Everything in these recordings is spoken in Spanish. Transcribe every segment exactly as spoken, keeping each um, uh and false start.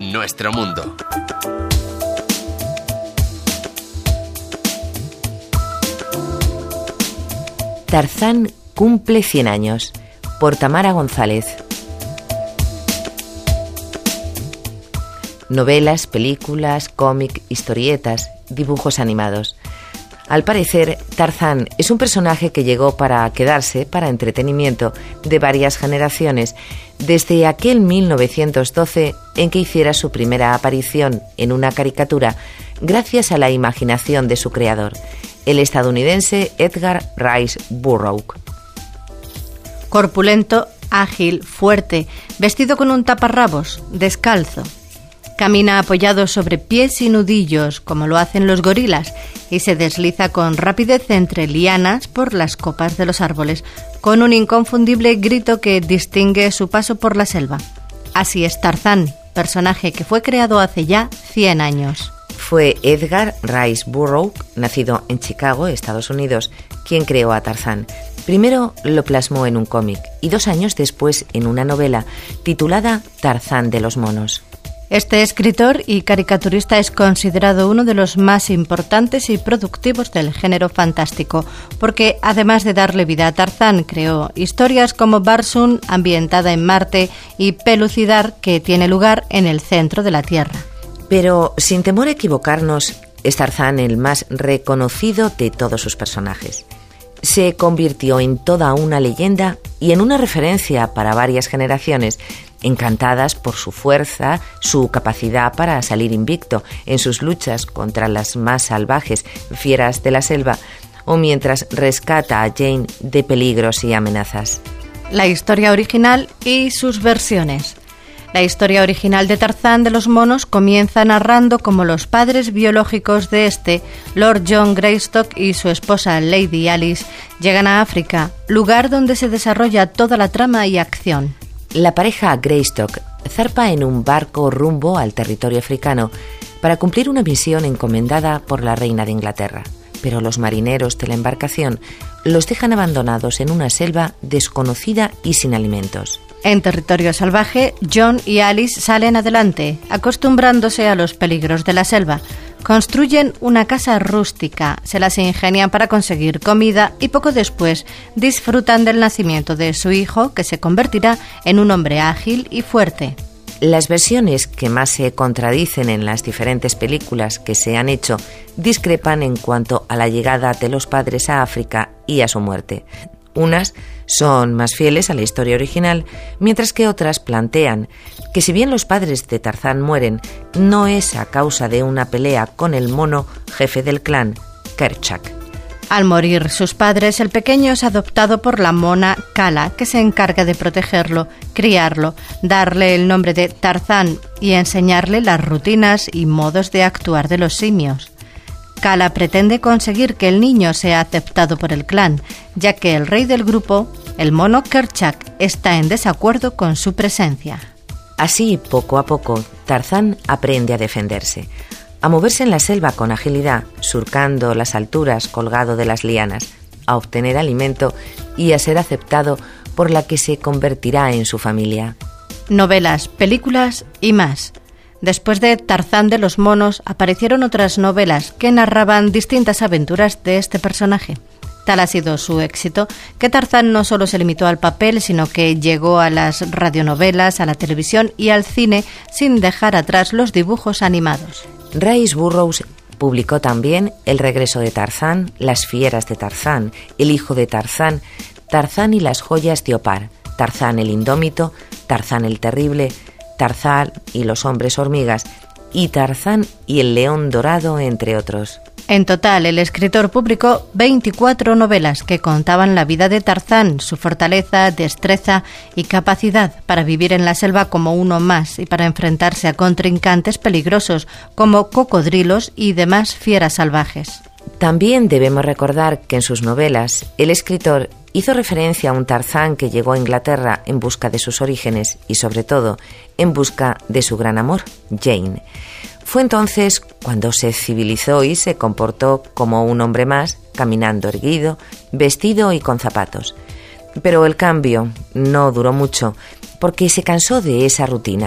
nuestro mundo. Tarzán cumple cien años, por Tamara González. Novelas, películas, cómic, historietas, dibujos animados. Al parecer, Tarzán es un personaje que llegó para quedarse, para entretenimiento de varias generaciones, desde aquel mil novecientos doce en que hiciera su primera aparición en una caricatura, gracias a la imaginación de su creador, el estadounidense Edgar Rice Burroughs. Corpulento, ágil, fuerte, vestido con un taparrabos, descalzo. Camina apoyado sobre pies y nudillos, como lo hacen los gorilas, y se desliza con rapidez entre lianas por las copas de los árboles, con un inconfundible grito que distingue su paso por la selva. Así es Tarzán, personaje que fue creado hace ya cien años. Fue Edgar Rice Burroughs, nacido en Chicago, Estados Unidos, quien creó a Tarzán. Primero lo plasmó en un cómic y dos años después en una novela titulada Tarzán de los monos. Este escritor y caricaturista es considerado uno de los más importantes y productivos del género fantástico, porque además de darle vida a Tarzán, creó historias como Barsoom, ambientada en Marte, y Pelucidar, que tiene lugar en el centro de la Tierra. Pero, sin temor a equivocarnos, es Tarzán el más reconocido de todos sus personajes. Se convirtió en toda una leyenda y en una referencia para varias generaciones, encantadas por su fuerza, su capacidad para salir invicto en sus luchas contra las más salvajes fieras de la selva, o mientras rescata a Jane de peligros y amenazas. La historia original y sus versiones. La historia original de Tarzán de los monos comienza narrando cómo los padres biológicos de este, Lord John Greystock y su esposa Lady Alice, llegan a África, lugar donde se desarrolla toda la trama y acción. La pareja Greystock zarpa en un barco rumbo al territorio africano para cumplir una misión encomendada por la reina de Inglaterra, pero los marineros de la embarcación los dejan abandonados en una selva desconocida y sin alimentos. En territorio salvaje, John y Alice salen adelante, acostumbrándose a los peligros de la selva. Construyen una casa rústica, se las ingenian para conseguir comida y poco después disfrutan del nacimiento de su hijo, que se convertirá en un hombre ágil y fuerte. Las versiones que más se contradicen en las diferentes películas que se han hecho discrepan en cuanto a la llegada de los padres a África y a su muerte. Unas son más fieles a la historia original, mientras que otras plantean que si bien los padres de Tarzán mueren, no es a causa de una pelea con el mono jefe del clan, Kerchak. Al morir sus padres, el pequeño es adoptado por la mona Kala, que se encarga de protegerlo, criarlo, darle el nombre de Tarzán y enseñarle las rutinas y modos de actuar de los simios. Kala pretende conseguir que el niño sea aceptado por el clan, ya que el rey del grupo, el mono Kerchak, está en desacuerdo con su presencia. Así, poco a poco, Tarzán aprende a defenderse, a moverse en la selva con agilidad, surcando las alturas colgado de las lianas, a obtener alimento y a ser aceptado por la que se convertirá en su familia. Novelas, películas y más. Después de Tarzán de los monos, aparecieron otras novelas que narraban distintas aventuras de este personaje. Tal ha sido su éxito, que Tarzán no solo se limitó al papel, sino que llegó a las radionovelas, a la televisión y al cine, sin dejar atrás los dibujos animados. Rice Burroughs publicó también El regreso de Tarzán, Las fieras de Tarzán, El hijo de Tarzán, Tarzán y las joyas de Opar, Tarzán el indómito, Tarzán el terrible, Tarzán y los hombres hormigas, y Tarzán y el león dorado, entre otros. En total, el escritor publicó veinticuatro novelas que contaban la vida de Tarzán, su fortaleza, destreza y capacidad para vivir en la selva como uno más y para enfrentarse a contrincantes peligrosos como cocodrilos y demás fieras salvajes. También debemos recordar que en sus novelas el escritor hizo referencia a un Tarzán que llegó a Inglaterra en busca de sus orígenes y, sobre todo, en busca de su gran amor, Jane. Fue entonces cuando se civilizó y se comportó como un hombre más, caminando erguido, vestido y con zapatos. Pero el cambio no duró mucho, porque se cansó de esa rutina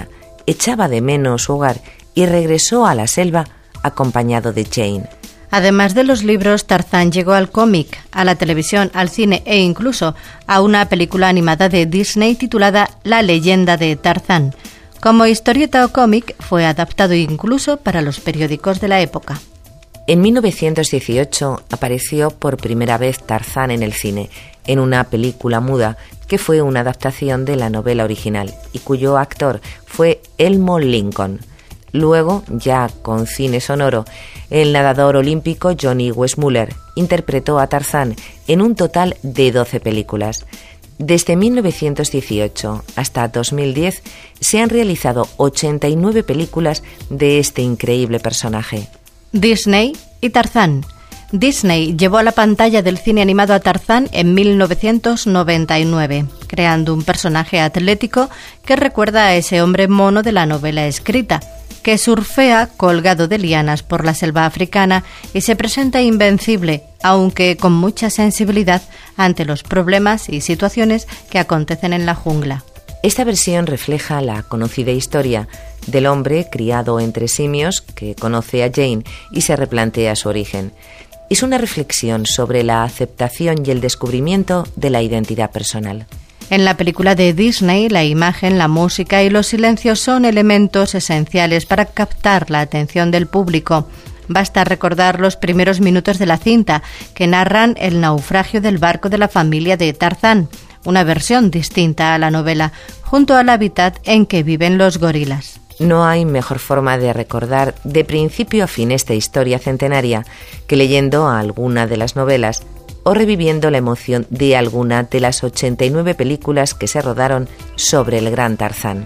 echaba de menos su hogar y regresó a la selva acompañado de Jane. Además de los libros, Tarzán llegó al cómic, a la televisión, al cine e incluso a una película animada de Disney titulada La leyenda de Tarzán. Como historieta o cómic, fue adaptado incluso para los periódicos de la época. En mil novecientos dieciocho apareció por primera vez Tarzán en el cine, en una película muda que fue una adaptación de la novela original y cuyo actor fue Elmo Lincoln. Luego, ya con cine sonoro, el nadador olímpico Johnny Weissmuller interpretó a Tarzán en un total de doce películas. Desde mil novecientos dieciocho hasta dos mil diez se han realizado ochenta y nueve películas de este increíble personaje. Disney y Tarzán. Disney llevó a la pantalla del cine animado a Tarzán en mil novecientos noventa y nueve, creando un personaje atlético que recuerda a ese hombre mono de la novela escrita, que surfea colgado de lianas por la selva africana y se presenta invencible, aunque con mucha sensibilidad ante los problemas y situaciones que acontecen en la jungla. Esta versión refleja la conocida historia del hombre criado entre simios que conoce a Jane y se replantea su origen. Es una reflexión sobre la aceptación y el descubrimiento de la identidad personal. En la película de Disney, la imagen, la música y los silencios son elementos esenciales para captar la atención del público. Basta recordar los primeros minutos de la cinta, que narran el naufragio del barco de la familia de Tarzán, una versión distinta a la novela, junto al hábitat en que viven los gorilas. No hay mejor forma de recordar de principio a fin esta historia centenaria que leyendo alguna de las novelas o reviviendo la emoción de alguna de las ochenta y nueve películas que se rodaron sobre el gran Tarzán.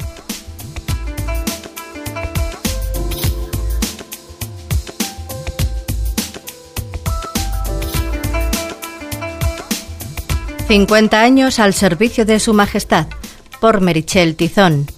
cincuenta años al servicio de Su Majestad, por Meritxell Tizón.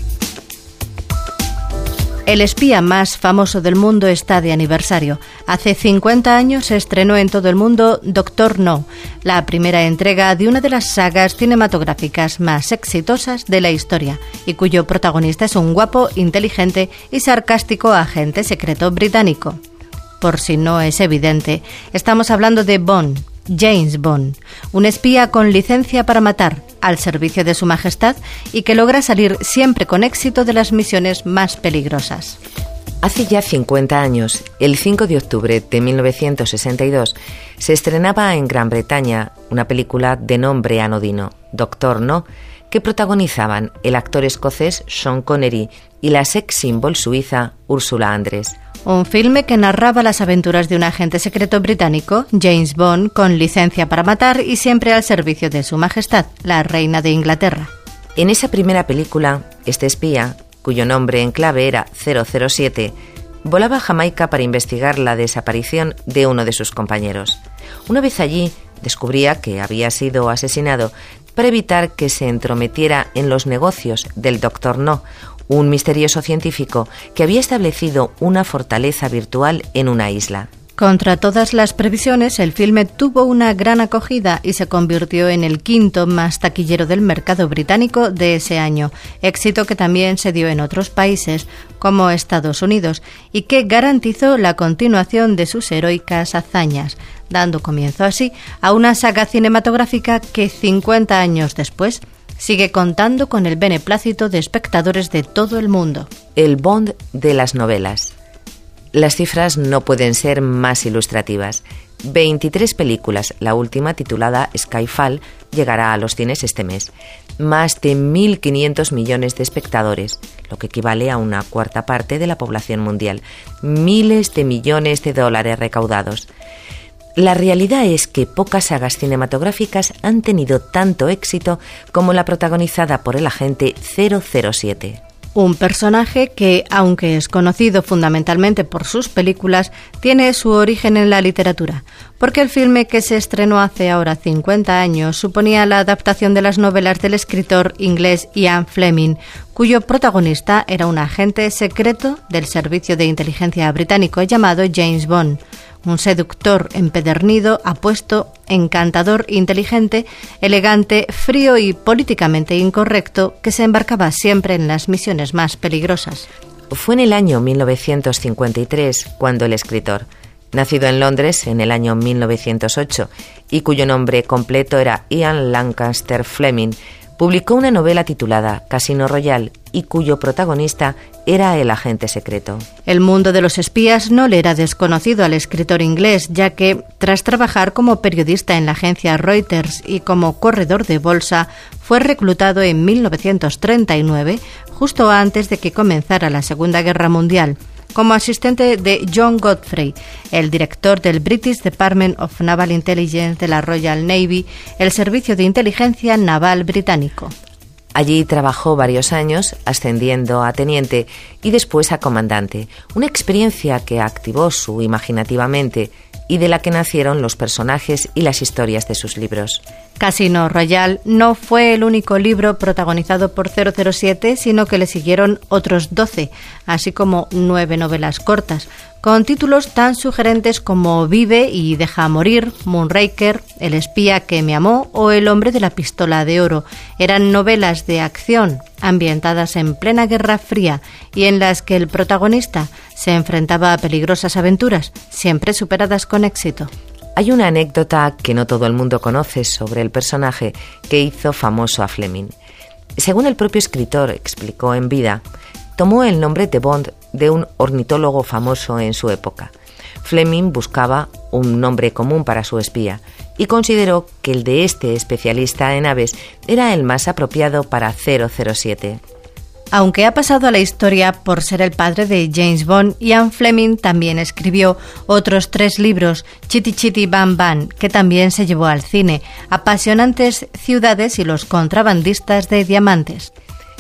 El espía más famoso del mundo está de aniversario. Hace cincuenta años se estrenó en todo el mundo Doctor No, la primera entrega de una de las sagas cinematográficas más exitosas de la historia, y cuyo protagonista es un guapo, inteligente y sarcástico agente secreto británico. Por si no es evidente, estamos hablando de Bond, James Bond, un espía con licencia para matar, al servicio de Su Majestad y que logra salir siempre con éxito de las misiones más peligrosas. Hace ya cincuenta años, el cinco de octubre de mil novecientos sesenta y dos, se estrenaba en Gran Bretaña una película de nombre anodino, Doctor No, que protagonizaban el actor escocés Sean Connery y la sex symbol suiza Ursula Andress. Un filme que narraba las aventuras de un agente secreto británico, James Bond, con licencia para matar y siempre al servicio de Su Majestad, la reina de Inglaterra. En esa primera película, este espía, cuyo nombre en clave era cero cero siete, volaba a Jamaica para investigar la desaparición de uno de sus compañeros. Una vez allí, descubría que había sido asesinado para evitar que se entrometiera en los negocios del Doctor No, un misterioso científico que había establecido una fortaleza virtual en una isla. Contra todas las previsiones, el filme tuvo una gran acogida y se convirtió en el quinto más taquillero del mercado británico de ese año, éxito que también se dio en otros países, como Estados Unidos, y que garantizó la continuación de sus heroicas hazañas, dando comienzo así a una saga cinematográfica que cincuenta años después sigue contando con el beneplácito de espectadores de todo el mundo. El Bond de las novelas. Las cifras no pueden ser más ilustrativas. veintitrés películas, la última titulada Skyfall, llegará a los cines este mes. Más de mil quinientos millones de espectadores, lo que equivale a una cuarta parte de la población mundial. Miles de millones de dólares recaudados. La realidad es que pocas sagas cinematográficas han tenido tanto éxito como la protagonizada por el agente cero cero siete. Un personaje que, aunque es conocido fundamentalmente por sus películas, tiene su origen en la literatura, porque el filme que se estrenó hace ahora cincuenta años suponía la adaptación de las novelas del escritor inglés Ian Fleming, cuyo protagonista era un agente secreto del servicio de inteligencia británico llamado James Bond. un seductor empedernido, apuesto, encantador, inteligente, elegante, frío y políticamente incorrecto, que se embarcaba siempre en las misiones más peligrosas. Fue en el año mil novecientos cincuenta y tres cuando el escritor, nacido en Londres en el año mil novecientos ocho y cuyo nombre completo era Ian Lancaster Fleming, publicó una novela titulada Casino Royale y cuyo protagonista era el agente secreto. El mundo de los espías no le era desconocido al escritor inglés, ya que, tras trabajar como periodista en la agencia Reuters y como corredor de bolsa, fue reclutado en mil novecientos treinta y nueve, justo antes de que comenzara la Segunda Guerra Mundial, como asistente de John Godfrey, el director del British Department of Naval Intelligence de la Royal Navy, el servicio de inteligencia naval británico. Allí trabajó varios años, ascendiendo a teniente y después a comandante, una experiencia que activó su imaginativa mente y de la que nacieron los personajes y las historias de sus libros. Casino Royale no fue el único libro protagonizado por cero cero siete, sino que le siguieron otros doce, así como nueve novelas cortas, con títulos tan sugerentes como Vive y Deja Morir, Moonraker, El espía que me amó o El hombre de la pistola de oro. Eran novelas de acción ambientadas en plena Guerra Fría y en las que el protagonista se enfrentaba a peligrosas aventuras, siempre superadas con éxito. Hay una anécdota que no todo el mundo conoce sobre el personaje que hizo famoso a Fleming. Según el propio escritor explicó en vida, tomó el nombre de Bond de un ornitólogo famoso en su época. Fleming buscaba un nombre común para su espía y consideró que el de este especialista en aves era el más apropiado para cero cero siete. Aunque ha pasado a la historia por ser el padre de James Bond, Ian Fleming también escribió otros tres libros, Chitty Chitty Bang Bang, que también se llevó al cine, Apasionantes ciudades y los contrabandistas de diamantes.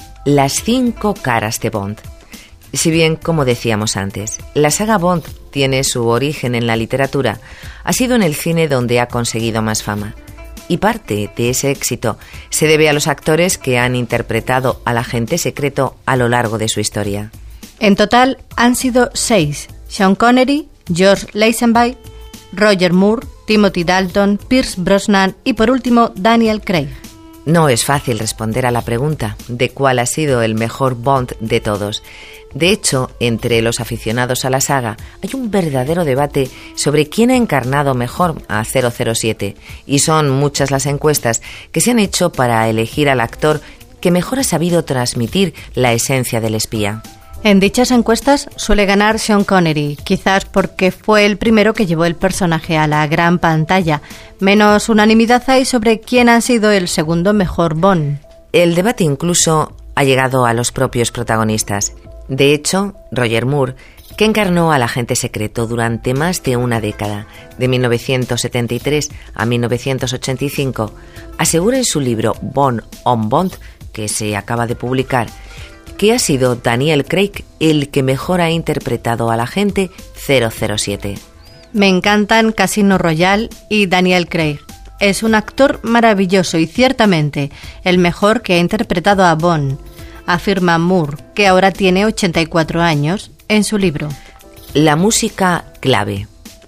Las cinco caras de Bond. Si bien, como decíamos antes, la saga Bond tiene su origen en la literatura, ha sido en el cine donde ha conseguido más fama. Y parte de ese éxito se debe a los actores que han interpretado al agente secreto a lo largo de su historia. En total han sido seis: Sean Connery, George Lazenby, Roger Moore, Timothy Dalton, Pierce Brosnan y por último Daniel Craig. No es fácil responder a la pregunta de cuál ha sido el mejor Bond de todos. De hecho, entre los aficionados a la saga hay un verdadero debate sobre quién ha encarnado mejor a cero cero siete y son muchas las encuestas que se han hecho para elegir al actor que mejor ha sabido transmitir la esencia del espía. En dichas encuestas suele ganar Sean Connery, quizás porque fue el primero que llevó el personaje a la gran pantalla. Menos unanimidad hay sobre quién ha sido el segundo mejor Bond. El debate incluso ha llegado a los propios protagonistas. De hecho, Roger Moore, que encarnó al agente secreto durante más de una década, de mil novecientos setenta y tres a mil novecientos ochenta y cinco, asegura en su libro Bond on Bond, que se acaba de publicar, que ha sido Daniel Craig el que mejor ha interpretado al agente cero cero siete. Me encantan Casino Royale y Daniel Craig. Es un actor maravilloso y ciertamente el mejor que ha interpretado a Bond, afirma Moore, que ahora tiene ochenta y cuatro años, en su libro. La música clave.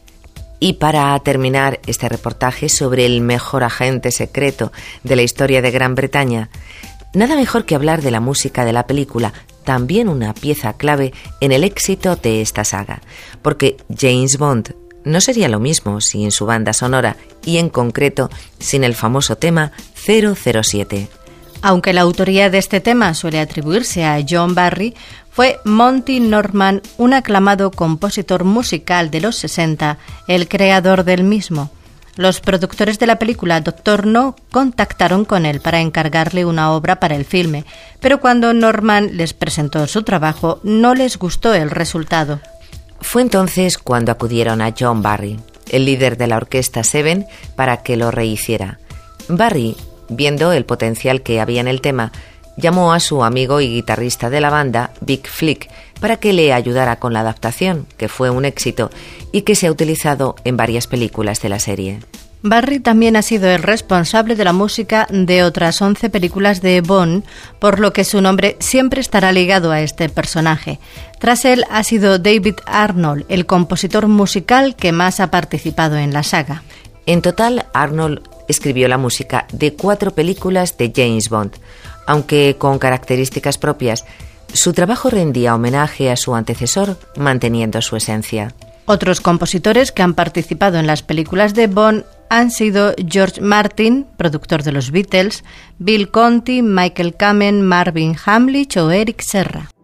Y para terminar este reportaje sobre el mejor agente secreto de la historia de Gran Bretaña, nada mejor que hablar de la música de la película, también una pieza clave en el éxito de esta saga, porque James Bond no sería lo mismo sin su banda sonora y en concreto sin el famoso tema cero cero siete. Aunque la autoría de este tema suele atribuirse a John Barry, fue Monty Norman, un aclamado compositor musical de los sesenta, el creador del mismo. Los productores de la película Doctor No contactaron con él para encargarle una obra para el filme, pero cuando Norman les presentó su trabajo, no les gustó el resultado. Fue entonces cuando acudieron a John Barry, el líder de la orquesta Seven, para que lo rehiciera. Barry, viendo el potencial que había en el tema, llamó a su amigo y guitarrista de la banda, Vic Flick, para que le ayudara con la adaptación, que fue un éxito y que se ha utilizado en varias películas de la serie. Barry también ha sido el responsable de la música de otras once películas de Bond, por lo que su nombre siempre estará ligado a este personaje. Tras él ha sido David Arnold, el compositor musical que más ha participado en la saga. En total, Arnold escribió la música de cuatro películas de James Bond. Aunque con características propias, su trabajo rendía homenaje a su antecesor, manteniendo su esencia. Otros compositores que han participado en las películas de Bond han sido George Martin, productor de los Beatles, Bill Conti, Michael Kamen, Marvin Hamlisch o Eric Serra.